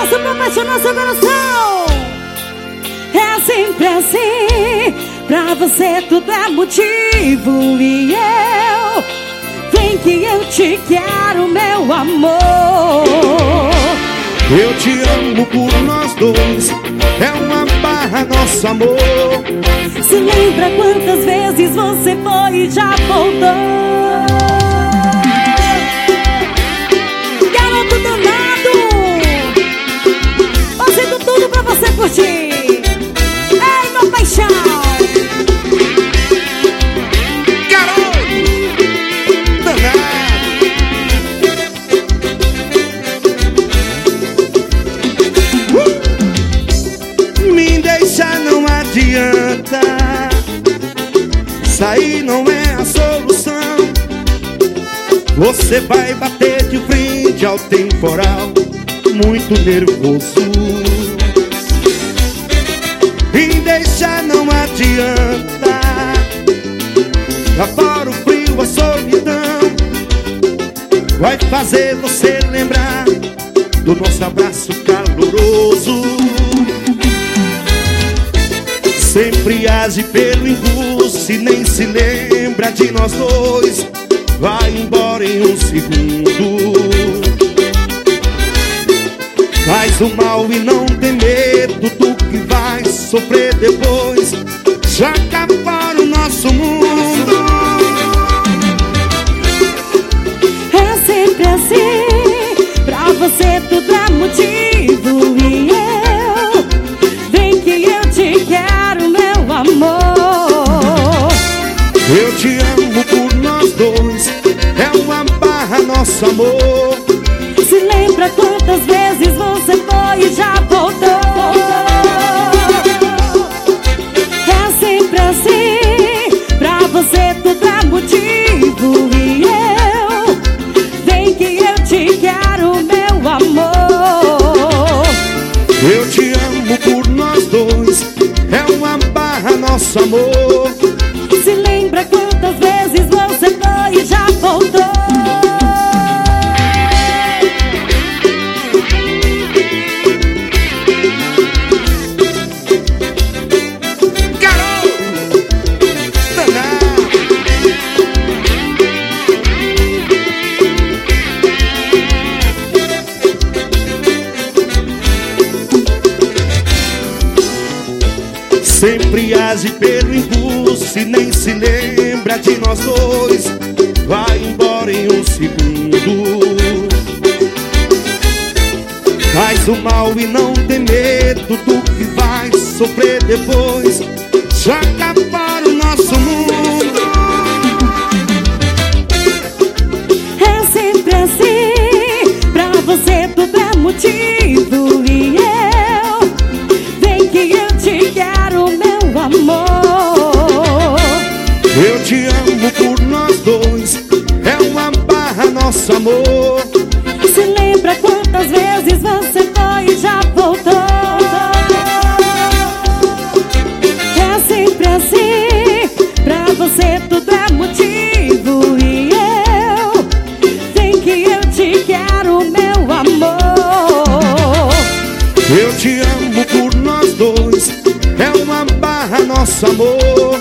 faço pra apaixonar seu coração. É sempre assim, pra você tudo é motivo. E eu, vem que eu te quero, meu amor. Eu te amo por nós dois, é uma barra nosso amor. Se lembra quantas vezes você foi e já voltou? Garoto danado, fazendo tudo pra você curtir. Ei, meu paixão! Garoto danado. Me deixa, não adianta. Sair não é a solução. Você vai bater de frente ao temporal, muito nervoso. Me deixa, não adianta. Lá fora o frio, a solidão vai fazer você lembrar do nosso abraço caloroso. Sempre age pelo impulso e nem se lembra de nós dois. Vai embora em um segundo. Faz o mal e não tem medo do que vai sofrer depois. Joga fora o nosso mundo. É sempre assim, pra você tudo é motivo. E eu, vem que eu te quero, meu amor. Eu te amo por nós dois, é uma barra nosso amor. Se lembra quantas vezes você foi e já voltou? É sempre assim, pra você tudo é motivo. E eu, vem que eu te quero, meu amor. Eu te amo por nós dois, é uma barra nosso amor. Se lembra quantas vezes você foi e já voltou? Sempre age pelo impulso e nem se lembra de nós dois. Vai embora em um segundo. Faz o mal e não tem medo do que vai sofrer depois. Joga para o nosso mundo. É sempre assim, pra você tudo é motivo. E eu, vem que eu te quero, meu amor. Eu te amo por nós dois, é uma barra nosso amor. Se lembra quantas vezes você foi e já voltou? É sempre assim, pra você tudo é motivo. E eu, vem que eu te quero, meu amor. Eu te amo por nós dois, é uma barra nosso amor.